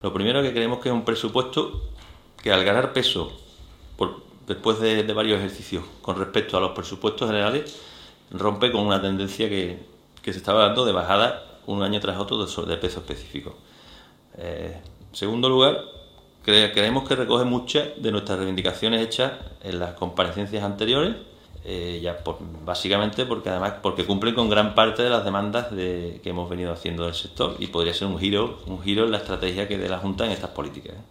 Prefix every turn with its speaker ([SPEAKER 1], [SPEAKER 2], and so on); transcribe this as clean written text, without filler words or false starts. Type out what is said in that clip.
[SPEAKER 1] Lo primero que creemos que es un presupuesto que al ganar peso después de varios ejercicios con respecto a los presupuestos generales, rompe con una tendencia que se estaba dando de bajada un año tras otro de peso específico. En segundo lugar, creemos que recoge muchas de nuestras reivindicaciones hechas en las comparecencias anteriores, básicamente porque cumplen con gran parte de las demandas que hemos venido haciendo del sector, y podría ser un giro en la estrategia que dé la Junta en estas políticas.